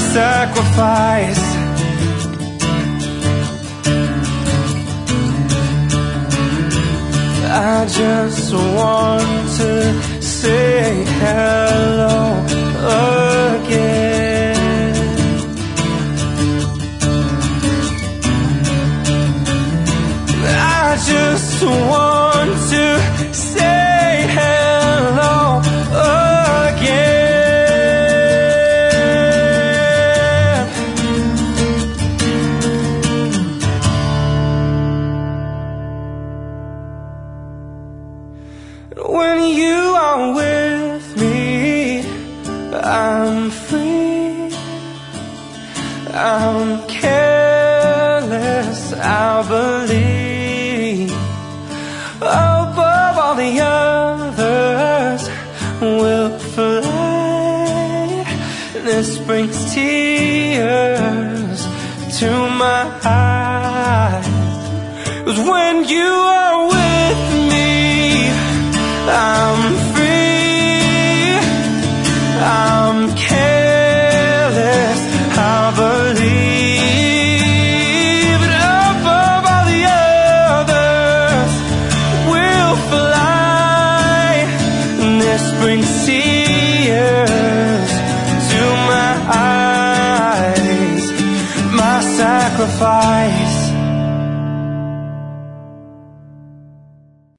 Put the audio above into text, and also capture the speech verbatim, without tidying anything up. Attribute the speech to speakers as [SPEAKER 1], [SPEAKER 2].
[SPEAKER 1] sacrifice. I just want to say hello again. I just want to say hello again. When you are with me, I'm free, I'm careless, I believe. Above all the others will fly. This brings tears to my eyes. 'Cause when you are with me, I'm free, I'm careless, I believe. And above all the others will fly. And this brings tears to my eyes. My sacrifice.